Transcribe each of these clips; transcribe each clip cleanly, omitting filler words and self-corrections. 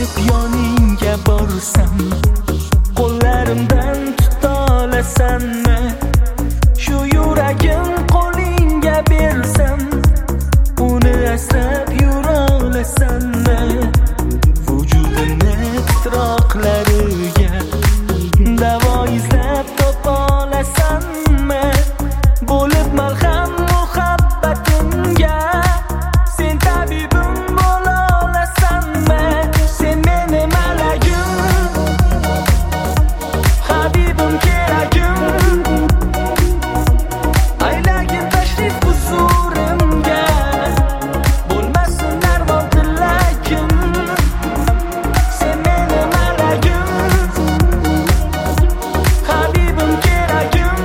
bo'lib yoningga borsam, qo'llarimdan tutolasanmi? Shu yuragim qo'lingga bersam, uni asrab yura olasanmi? Vujudimni titroqlariga davo izlab topa olasanmi? Bo'lib malham muhabbatimga sen tabibim bo'la olasanmi? Sen meni malagim, habibim, keragim, aylagin tashrif huzurimga, bo'lmasin darmon tilagim. Sen meni malagim, habibim, keragim,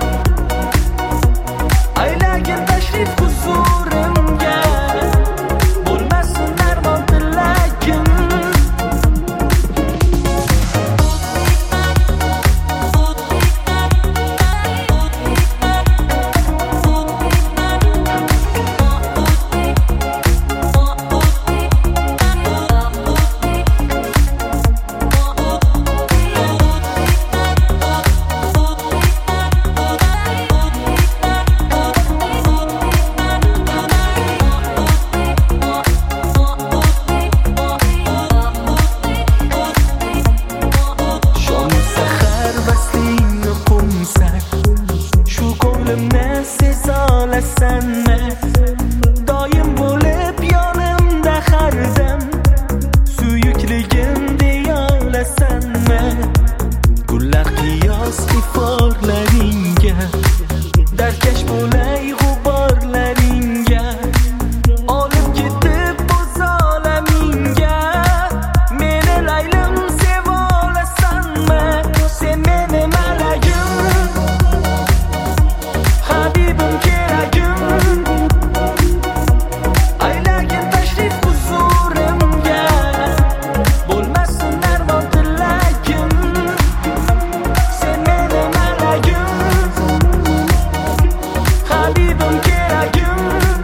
aylagin tashrif huzurimga, bo'lmasin darmon tilagim. Shom sahar vaslingni qo'msak, shu ko'nglimni seza olasanmi? Doim bo'lib yonimda har dam, suyukligim deya olasanmi? Gullar qiyos iforlaringga, darkash bo'lay g'uborlaringga, olib ketib o'z olamingga, meni laylim seva olasanmi? Sen meni malagim, habibim, keragim, aylagin tashrif huzurimga, bo'lmasin darmon tilagim. Sen meni malagim, habibim, keragim,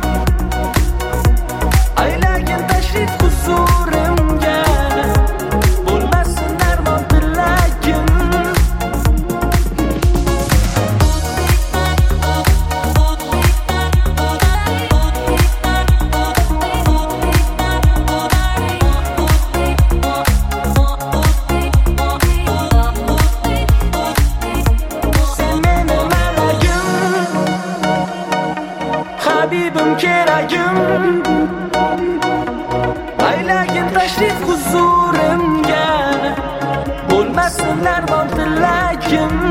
aylagin tashrif huzurimga, bo'lmasin darmon tilagim. Sen meni malagim, habibim, keragim, aylagin tashrif huzurimga, bo'lmasin darmon tilagim.